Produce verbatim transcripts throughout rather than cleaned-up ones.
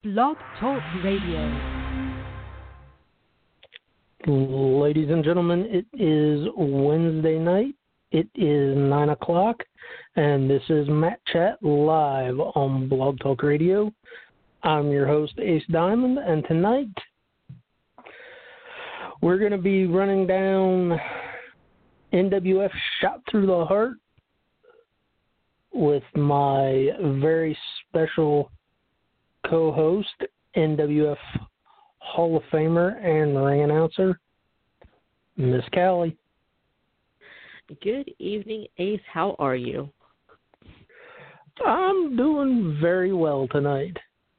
Blog Talk Radio. Ladies and gentlemen, it is Wednesday night. It is nine o'clock, and this is Matt Chat live on Blog Talk Radio. I'm your host, Ace Diamond, and tonight we're going to be running down N W F Shot Through the Heart with my very special co-host, N W F Hall of Famer and ring announcer, Miss Callie. Good evening, Ace. How are you? I'm doing very well tonight.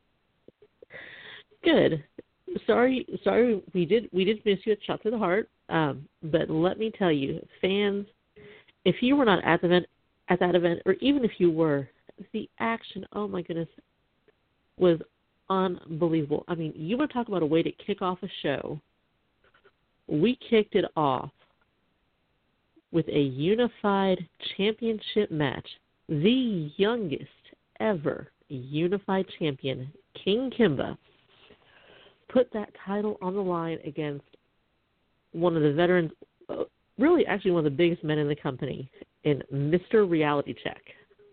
Good. Sorry, sorry, we did we did miss you at Shot Through the Heart. Um, but let me tell you, fans, if you were not at the event, at that event, or even if you were, the action, oh my goodness, was unbelievable. I mean, you want to talk about a way to kick off a show. We kicked it off with a unified championship match. The youngest ever unified champion, King Kimba, put that title on the line against one of the veterans, uh, really actually one of the biggest men in the company, in Mister Reality Check.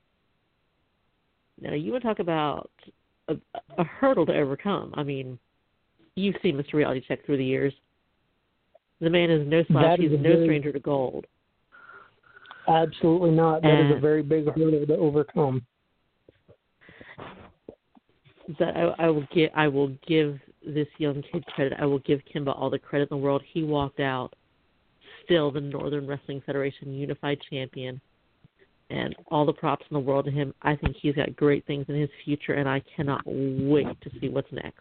Now, you want to talk about a, a hurdle to overcome. I mean, you've seen Mister Reality Check through the years. The man is no slouch. He's no very, stranger to gold. Absolutely not. That and is a very big hurdle to overcome. That I, I will give. I will give this young kid credit. I will give Kimba all the credit in the world. He walked out still the Northern Wrestling Federation Unified Champion, and all the props in the world to him. I think he's got great things in his future, and I cannot wait to see what's next.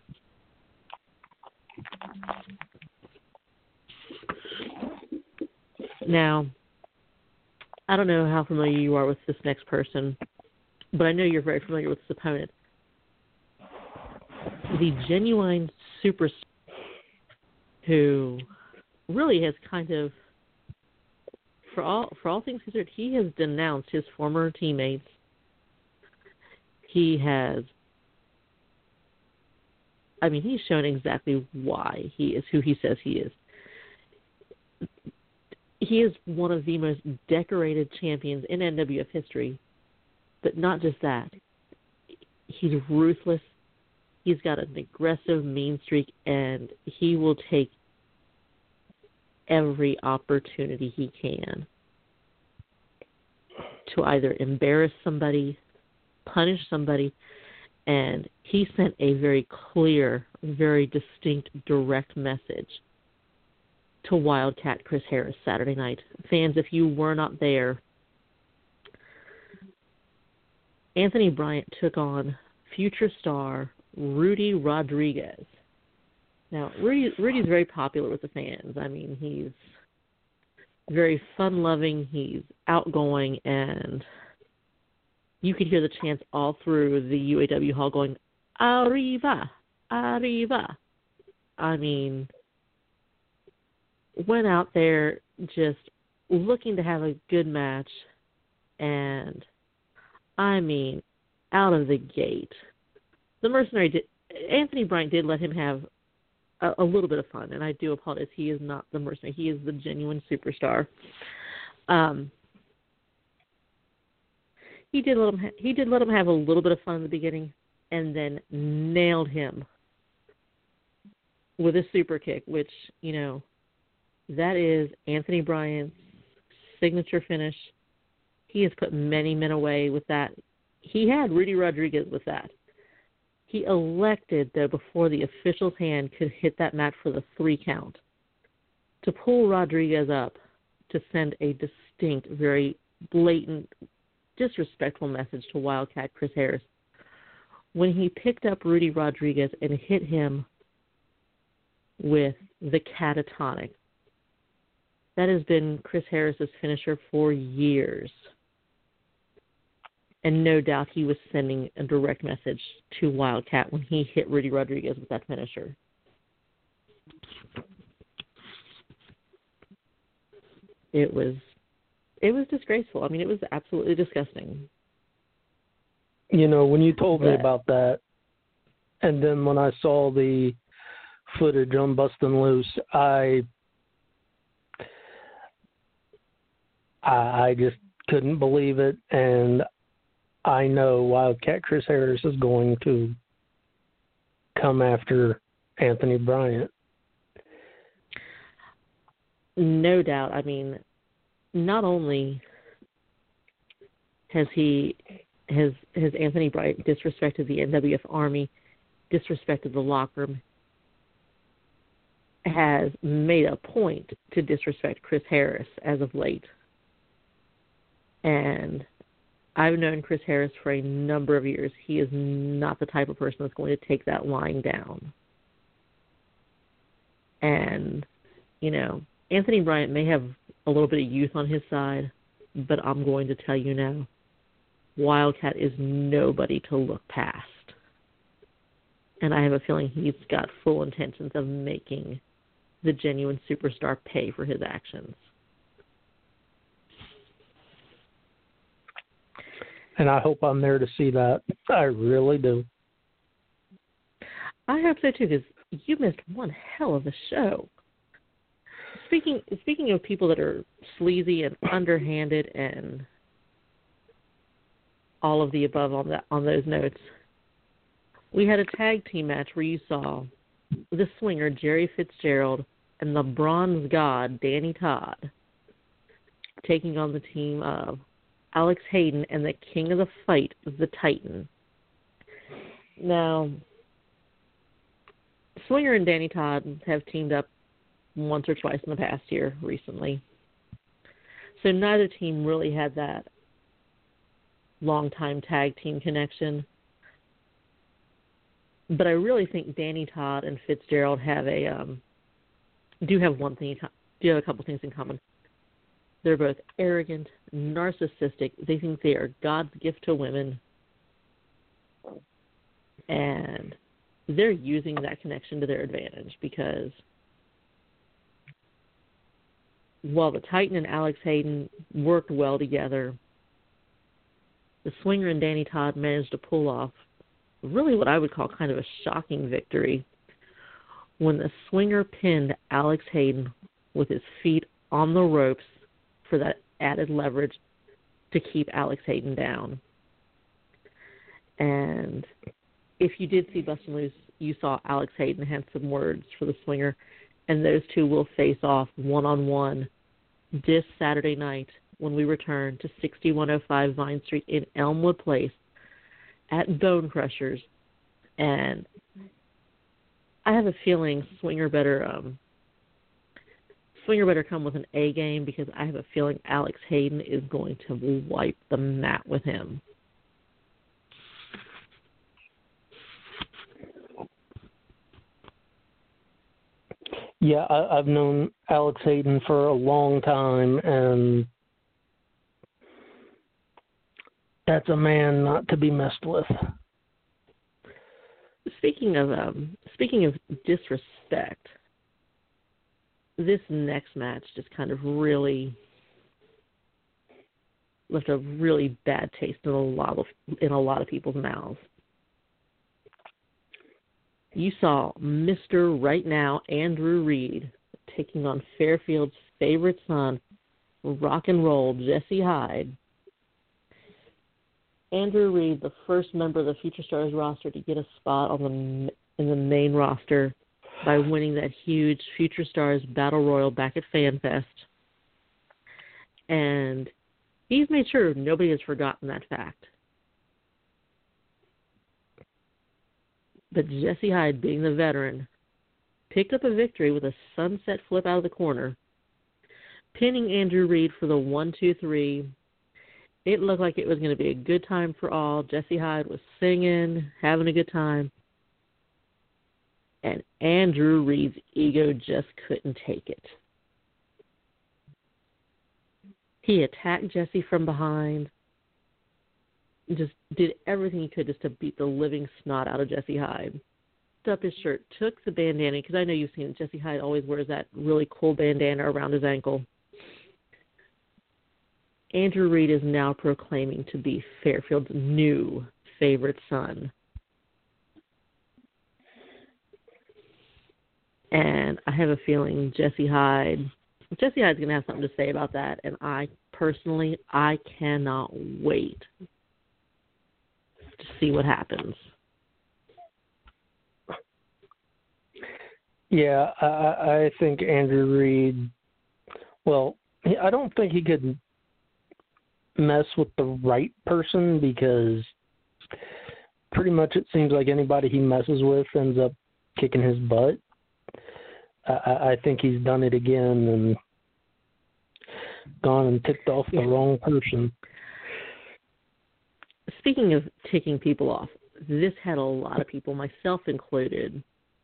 Now, I don't know how familiar you are with this next person, but I know you're very familiar with this opponent. The genuine superstar who really has kind of, for all for all things considered, he has denounced his former teammates. He has, I mean, he's shown exactly why he is who he says he is. He is one of the most decorated champions in N W F history, but not just that. He's ruthless. He's got an aggressive, mean streak, and he will take every opportunity he can to either embarrass somebody, punish somebody, and he sent a very clear, very distinct, direct message to Wildcat Chris Harris Saturday night. Fans, if you were not there, Anthony Bryant took on future star Rudy Rodriguez. Now, Rudy, Rudy's very popular with the fans. I mean, he's very fun-loving, he's outgoing, and you could hear the chants all through the U A W hall going, Arriva, Arriva. I mean, went out there just looking to have a good match, and, I mean, out of the gate, the Mercenary did, Anthony Bryant did let him have a, a little bit of fun, and I do apologize. He is not the Mercenary. He is the genuine superstar. Um, he did let him. Ha- he did let him have a little bit of fun in the beginning, and then nailed him with a super kick, which, you know, that is Anthony Bryant's signature finish. He has put many men away with that. He had Rudy Rodriguez with that. He elected, though, before the official's hand could hit that mat for the three count, to pull Rodriguez up to send a distinct, very blatant, disrespectful message to Wildcat Chris Harris. When he picked up Rudy Rodriguez and hit him with the catatonic, that has been Chris Harris's finisher for years. And no doubt he was sending a direct message to Wildcat when he hit Rudy Rodriguez with that finisher. It was it was disgraceful. I mean, it was absolutely disgusting. You know, when you told but, me about that, and then when I saw the footage on Bustin' Loose, I, I, I just couldn't believe it, and I know Wildcat Chris Harris is going to come after Anthony Bryant. No doubt. I mean, not only has he has has Anthony Bryant disrespected the N W F Army, disrespected the locker room, has made a point to disrespect Chris Harris as of late. And I've known Chris Harris for a number of years. He is not the type of person that's going to take that line down. And, you know, Anthony Bryant may have a little bit of youth on his side, but I'm going to tell you now, Wildcat is nobody to look past. And I have a feeling he's got full intentions of making the genuine superstar pay for his actions. And I hope I'm there to see that. I really do. I hope so too, because you missed one hell of a show. Speaking speaking of people that are sleazy and underhanded and all of the above on that on those notes, we had a tag team match where you saw the Swinger Jerry Fitzgerald and the Bronze God Danny Todd taking on the team of Alex Hayden and the King of the Fight, the Titan. Now, Swinger and Danny Todd have teamed up once or twice in the past year recently. So neither team really had that long-time tag team connection. But I really think Danny Todd and Fitzgerald have a um, do have one thing do have a couple things in common. They're both arrogant, narcissistic. They think they are God's gift to women, and they're using that connection to their advantage because while the Titan and Alex Hayden worked well together, the Swinger and Danny Todd managed to pull off really what I would call kind of a shocking victory when the Swinger pinned Alex Hayden with his feet on the ropes for that added leverage to keep Alex Hayden down. And if you did see Bustin' Loose, you saw Alex Hayden had some words for the Swinger, and those two will face off one-on-one this Saturday night when we return to sixty-one oh five Vine Street in Elmwood Place at Bone Crushers. And I have a feeling Swinger better um, Swinger better come with an A game because I have a feeling Alex Hayden is going to wipe the mat with him. Yeah, I, I've known Alex Hayden for a long time, and that's a man not to be messed with. Speaking of um, speaking of disrespect, this next match just kind of really left a really bad taste in a lot of in a lot of people's mouths. You saw Mister Right Now Andrew Reed taking on Fairfield's favorite son, rock and roll Jesse Hyde. Andrew Reed, the first member of the Future Stars roster to get a spot on the in the main roster by winning that huge Future Stars Battle Royal back at FanFest. And he's made sure nobody has forgotten that fact. But Jesse Hyde, being the veteran, picked up a victory with a sunset flip out of the corner, pinning Andrew Reed for the one two three. It looked like it was going to be a good time for all. Jesse Hyde was singing, having a good time. And Andrew Reed's ego just couldn't take it. He attacked Jesse from behind, just did everything he could just to beat the living snot out of Jesse Hyde. Up his shirt, took the bandana, because I know you've seen it. Jesse Hyde always wears that really cool bandana around his ankle. Andrew Reed is now proclaiming to be Fairfield's new favorite son. And I have a feeling Jesse Hyde, Jesse Hyde's going to have something to say about that. And I personally, I cannot wait to see what happens. Yeah, I, I think Andrew Reid, well, I don't think he could mess with the right person because pretty much it seems like anybody he messes with ends up kicking his butt. I, I think he's done it again and gone and ticked off the wrong person. Speaking of ticking people off, this had a lot of people, myself included.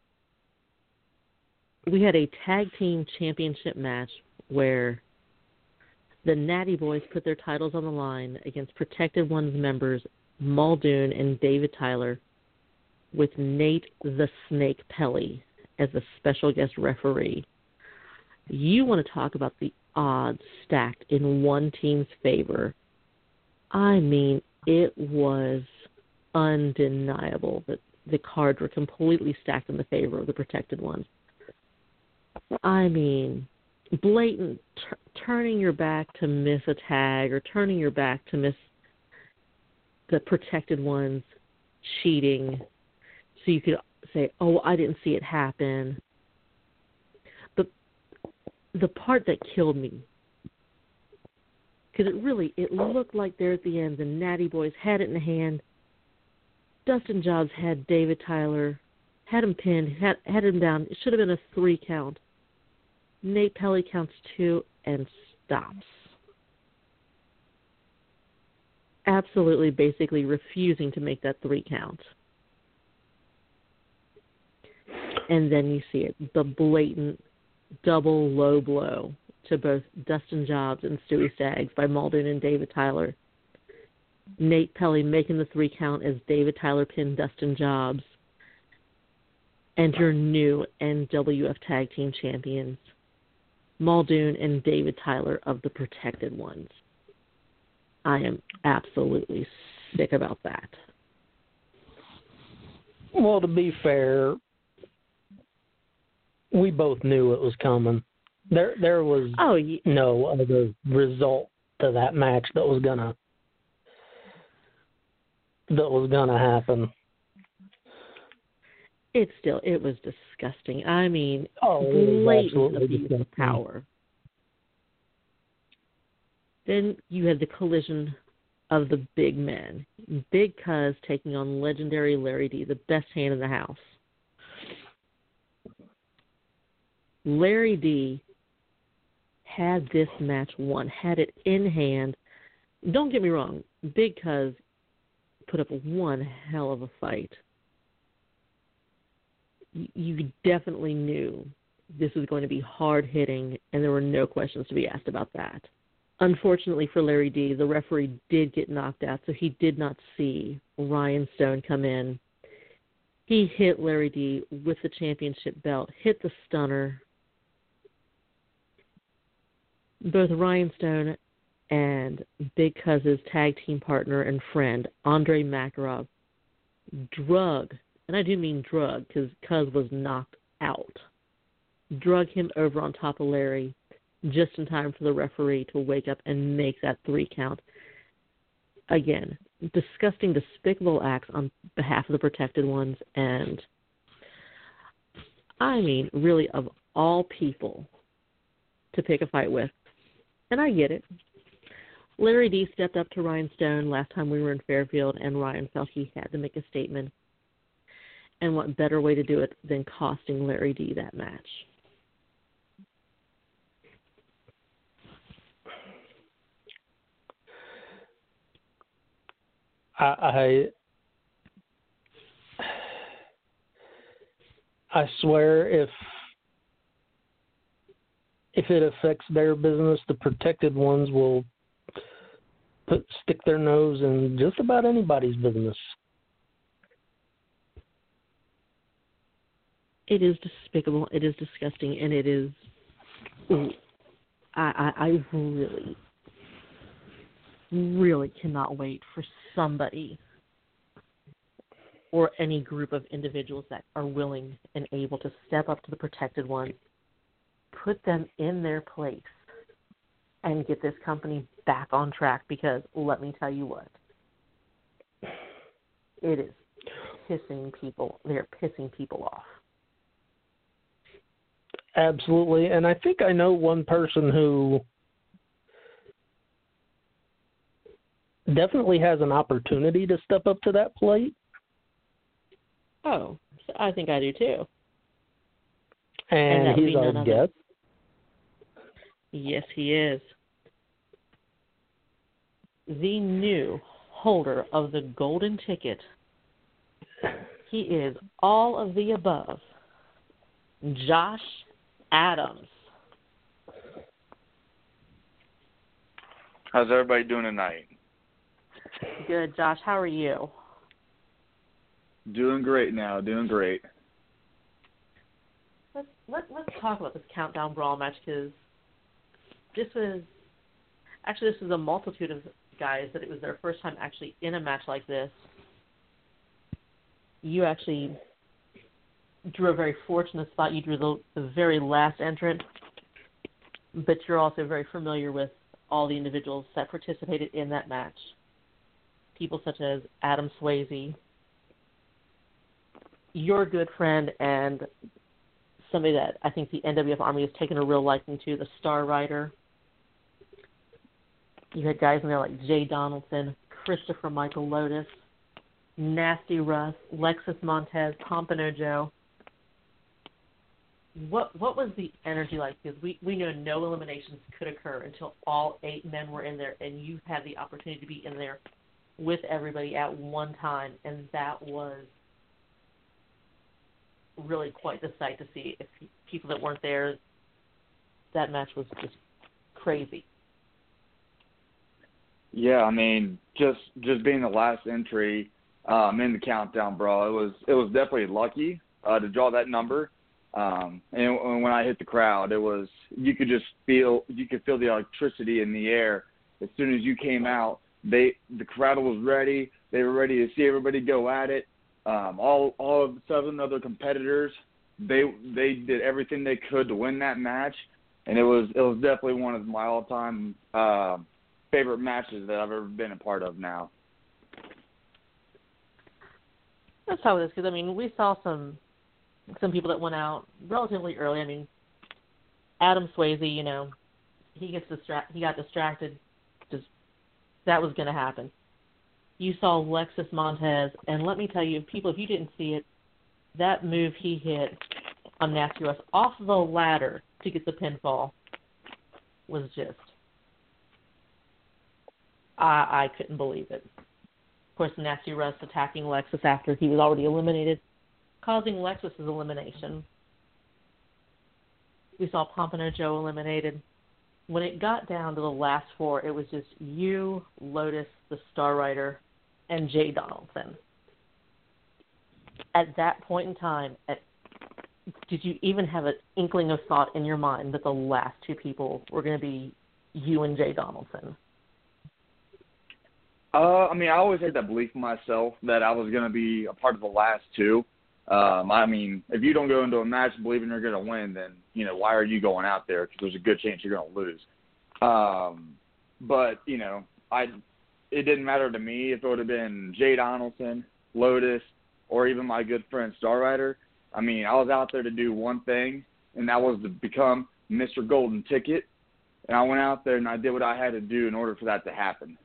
We had a tag team championship match where the Natty Boys put their titles on the line against Protected One's members Muldoon and David Tyler, with Nate the Snake Pelly as a special guest referee. You want to talk about the odds stacked in one team's favor. I mean, it was undeniable that the cards were completely stacked in the favor of the Protected Ones. I mean, blatant t- turning your back to miss a tag or turning your back to miss the Protected Ones cheating so you could say, oh, I didn't see it happen. But the part that killed me, because it really, it looked like there at the end, the Natty Boys had it in hand. Dustin Jobs had David Tyler, had him pinned, had, had him down. It should have been a three count. Nate Pelly counts two and stops. Absolutely, basically refusing to make that three count. And then you see it, the blatant double low blow to both Dustin Jobs and Stewie Staggs by Muldoon and David Tyler. Nate Pelly making the three count as David Tyler pinned Dustin Jobs. And your new N W F Tag Team Champions, Muldoon and David Tyler of the Protected Ones. I am absolutely sick about that. Well, to be fair, we both knew it was coming. There there was oh, yeah. no other result to that match that was gonna that was gonna happen. It still it was disgusting. I mean, oh, blatant abuse of power. Then you had the collision of the big men. Big Cuz taking on legendary Larry D, the best hand in the house. Larry D had this match won, had it in hand. Don't get me wrong, Big Cuz put up one hell of a fight. You definitely knew this was going to be hard-hitting, and there were no questions to be asked about that. Unfortunately for Larry D, the referee did get knocked out, so he did not see Ryan Stone come in. He hit Larry D with the championship belt, hit the stunner. Both Ryan Stone and Big Cuz's tag team partner and friend, Andre Makarov, drug, and I do mean drug because Cuz was knocked out, drug him over on top of Larry just in time for the referee to wake up and make that three count. Again, disgusting, despicable acts on behalf of the Protected Ones, and I mean, really, of all people to pick a fight with. And I get it. Larry D stepped up to Ryan Stone last time we were in Fairfield, and Ryan felt he had to make a statement. And what better way to do it than costing Larry D that match? I, I I swear if if it affects their business, the Protected Ones will put stick their nose in just about anybody's business. It is despicable. It is disgusting, and it is. I, I, I really, really cannot wait for somebody or any group of individuals that are willing and able to step up to the protected ones, put them in their place, and get this company back on track, because let me tell you what, it is pissing people, they're pissing people off. Absolutely, and I think I know one person who definitely has an opportunity to step up to that plate. Oh, I think I do too. And, and he's our guest. Yes, he is. The new holder of the golden ticket. He is all of the above. Josh Adams. How's everybody doing tonight? Good, Josh. How are you? Doing great now. Doing great. Let's let, let's talk about this Countdown Brawl match, because this was actually this was a multitude of guys that it was their first time actually in a match like this. You actually drew a very fortunate spot. You drew the, the very last entrant, but you're also very familiar with all the individuals that participated in that match. People such as Adam Swayze, your good friend, and somebody that I think the N W F Army has taken a real liking to, the Star Rider. You had guys in there like Jay Donaldson, Christopher Michael Lotus, Nasty Russ, Lexus Montez, Pompano Joe. What what was the energy like? Because we, we know no eliminations could occur until all eight men were in there, and you had the opportunity to be in there with everybody at one time, and that was really quite the sight to see. If people that weren't there, that match was just crazy. Yeah, I mean, just just being the last entry um, in the Countdown Brawl, it was it was definitely lucky uh, to draw that number. Um, and when I hit the crowd, it was you could just feel you could feel the electricity in the air. As soon as you came out, they the crowd was ready. They were ready to see everybody go at it. Um, all all of the seven other competitors, they they did everything they could to win that match, and it was it was definitely one of my all time uh, favorite matches that I've ever been a part of. Now. Let's talk about this, because I mean we saw some some people that went out relatively early. I mean, Adam Swayze, you know, he gets distra- he got distracted. Just that was going to happen. You saw Lexus Montez, and let me tell you, people, if you didn't see it, that move he hit on Nasty Russ off the ladder to get the pinfall was just, I, I couldn't believe it. Of course, Nasty Russ attacking Lexus after he was already eliminated, causing Lexus's elimination. We saw Pompano Joe eliminated. When it got down to the last four, it was just you, Lotus, the Star Rider, and Jay Donaldson. At that point in time, at, did you even have an inkling of thought in your mind that the last two people were going to be you and Jay Donaldson? Uh, I mean, I always had that belief in myself that I was going to be a part of the last two. Um, I mean, if you don't go into a match believing you're going to win, then, you know, why are you going out there? Because there's a good chance you're going to lose. Um, but, you know, I it didn't matter to me if it would have been Jay Donaldson, Lotus, or even my good friend Star Rider. I mean, I was out there to do one thing, and that was to become Mister Golden Ticket. And I went out there and I did what I had to do in order for that to happen.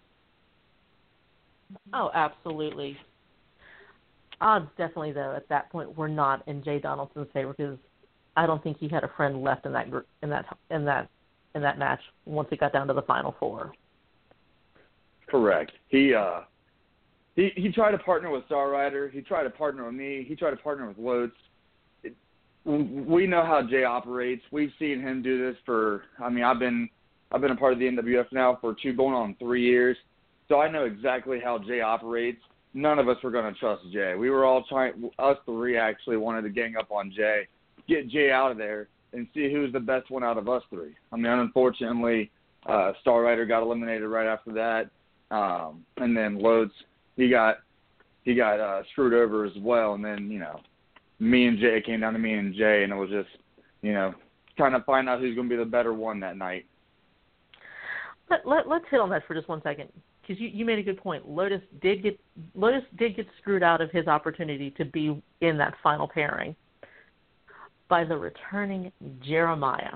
Oh, absolutely. Odds definitely, though, at that point were not in Jay Donaldson's favor, because I don't think he had a friend left in that group, in that in that in that match once it got down to the final four. Correct. He uh he he tried to partner with Star Rider. He tried to partner with me. He tried to partner with Loads. It, we know how Jay operates. We've seen him do this for. I mean, I've been I've been a part of the N W F now for two going on three years, so I know exactly how Jay operates. None of us were going to trust Jay. We were all trying, us three actually wanted to gang up on Jay, get Jay out of there, and see who's the best one out of us three. I mean, unfortunately, uh, Star Rider got eliminated right after that. Um, and then Loads, he got, he got uh, screwed over as well. And then, you know, me and Jay, it came down to me and Jay, and it was just, you know, trying to find out who's going to be the better one that night. Let, let, let's hit on that for just one second, because you, you made a good point. Lotus did get Lotus did get screwed out of his opportunity to be in that final pairing by the returning Jeremiah,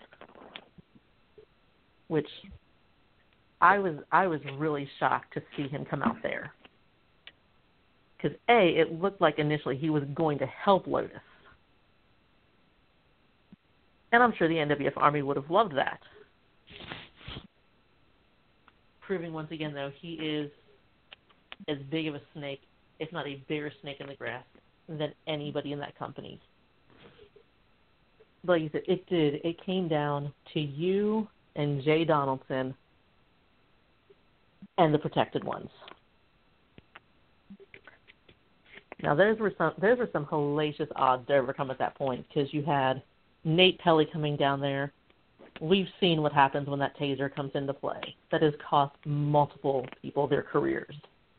which I was I was really shocked to see him come out there. Because, A, it looked like initially he was going to help Lotus. And I'm sure the N W F Army would have loved that. Proving once again, though, he is as big of a snake, if not a bigger snake in the grass, than anybody in that company. But like you said, it did. It came down to you and Jay Donaldson and the protected ones. Now, those were some those were some hellacious odds to overcome at that point, because you had Nate Pelly coming down there. We've seen what happens when that taser comes into play. That has cost multiple people their careers.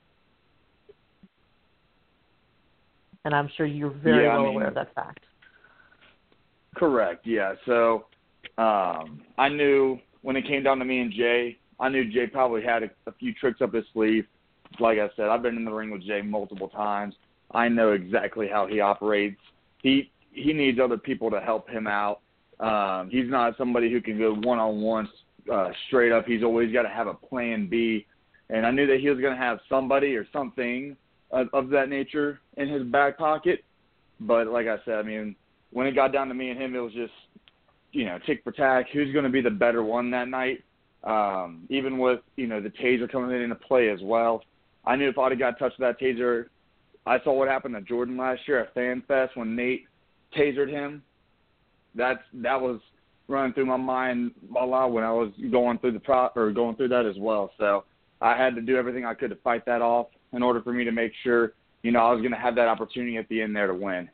And I'm sure you're very yeah, well I mean, aware of that fact. Correct, yeah. So um, I knew when it came down to me and Jay, I knew Jay probably had a, a few tricks up his sleeve. Like I said, I've been in the ring with Jay multiple times. I know exactly how he operates. He he needs other people to help him out. Um, he's not somebody who can go one-on-one uh, straight up. He's always got to have a plan B. And I knew that he was going to have somebody or something of, of that nature in his back pocket. But like I said, I mean, when it got down to me and him, it was just, you know, tick for tack. Who's going to be the better one that night? Um, even with, you know, the taser coming into play as well. I knew if I'd have got touched with that taser, I saw what happened to Jordan last year at FanFest when Nate tasered him. That's that was running through my mind a lot when I was going through the pro or going through that as well. So I had to do everything I could to fight that off in order for me to make sure, you know, I was going to have that opportunity at the end there to win.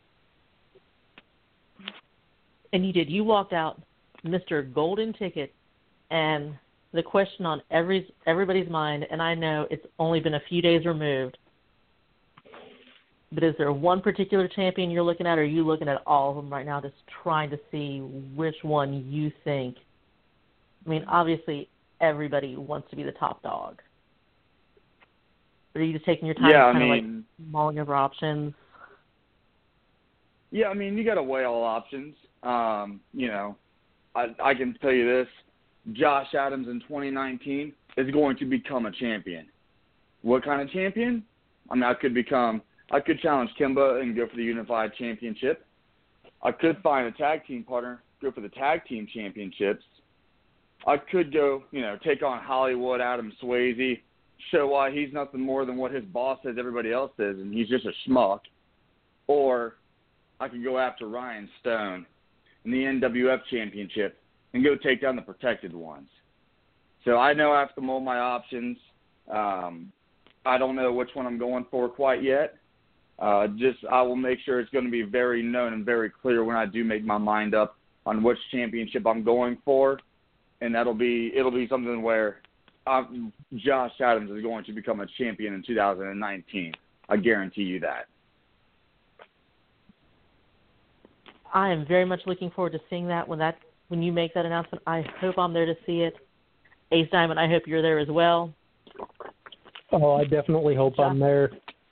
And you did. You walked out Mister Golden Ticket, and the question on every everybody's mind, and I know it's only been a few days removed, but is there one particular champion you're looking at, or are you looking at all of them right now, just trying to see which one you think? I mean, obviously, everybody wants to be the top dog. But are you just taking your time yeah, kind I of mean, like mulling over options? Yeah, I mean, you got to weigh all options. Um, you know, I, I can tell you this. Josh Adams in twenty nineteen is going to become a champion. What kind of champion? I mean, I could become – I could challenge Kimba and go for the Unified Championship. I could find a tag team partner, go for the tag team championships. I could go, you know, take on Hollywood, Adam Swayze, show why he's nothing more than what his boss says everybody else is, and he's just a schmuck. Or I could go after Ryan Stone in the N W F Championship and go take down the protected ones. So I know I have to mold my options. Um, I don't know which one I'm going for quite yet. Uh, just I will make sure it's going to be very known and very clear when I do make my mind up on which championship I'm going for, and that'll be it'll be something where um, Josh Adams is going to become a champion in two thousand nineteen. I guarantee you that. I am very much looking forward to seeing that when that when you make that announcement. I hope I'm there to see it. Ace Diamond, I hope you're there as well. Oh, I definitely hope Josh, I'm there.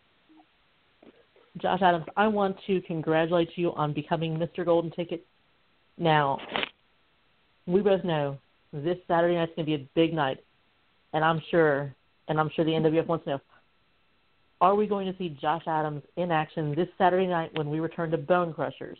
Josh Adams, I want to congratulate you on becoming Mister Golden Ticket. Now, we both know this Saturday night's going to be a big night, and I'm sure, and I'm sure the N W F wants to know, are we going to see Josh Adams in action this Saturday night when we return to Bone Crushers?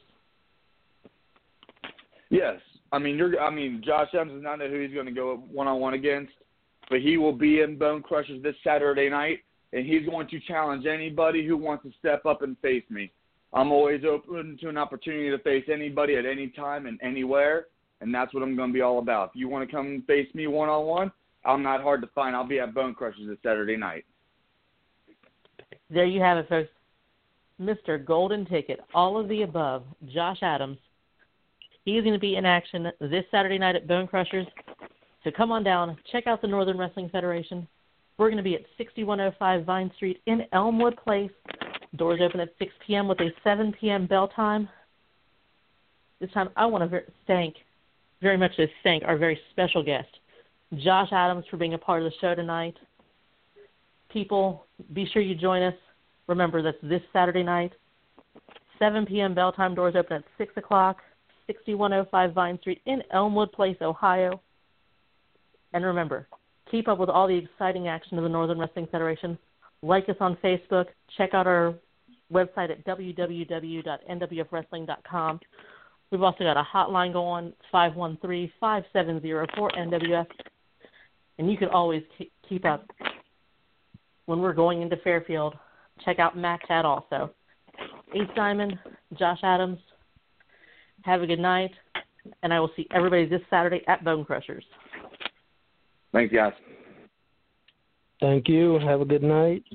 Yes. I mean, you're. I mean, Josh Adams does not know who he's going to go one-on-one against, but he will be in Bone Crushers this Saturday night, and he's going to challenge anybody who wants to step up and face me. I'm always open to an opportunity to face anybody at any time and anywhere, and that's what I'm going to be all about. If you want to come and face me one-on-one, I'm not hard to find. I'll be at Bone Crushers this Saturday night. There you have it, folks. Mister Golden Ticket, all of the above, Josh Adams. He is going to be in action this Saturday night at Bone Crushers. So come on down, check out the Northern Wrestling Federation, We're going to be at sixty-one oh five Vine Street in Elmwood Place. Doors open at six p.m. with a seven p.m. bell time. This time I want to thank, very much to thank our very special guest, Josh Adams, for being a part of the show tonight. People, be sure you join us. Remember, that's this Saturday night. seven p.m. bell time, doors open at six o'clock, sixty-one oh five Vine Street in Elmwood Place, Ohio. And remember, keep up with all the exciting action of the Northern Wrestling Federation. Like us on Facebook. Check out our website at w w w dot n w f wrestling dot com. We've also got a hotline going, five one three, five seven zero, four N W F. And you can always keep up when we're going into Fairfield. Check out Matt Chat also. Ace Diamond, Josh Adams, have a good night, and I will see everybody this Saturday at Bone Crushers. Thanks, guys. Thank you. Have a good night.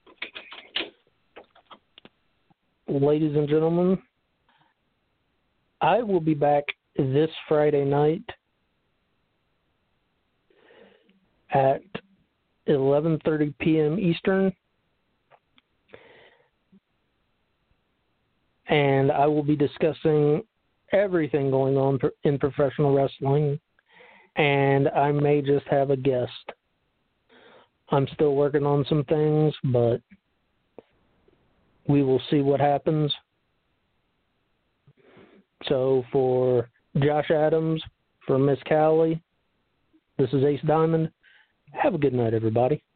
Ladies and gentlemen, I will be back this Friday night at eleven thirty p.m. Eastern, and I will be discussing everything going on in professional wrestling, and I may just have a guest. I'm still working on some things, but we will see what happens. So for Josh Adams, for Miss Callie, this is Ace Diamond. Have a good night, everybody.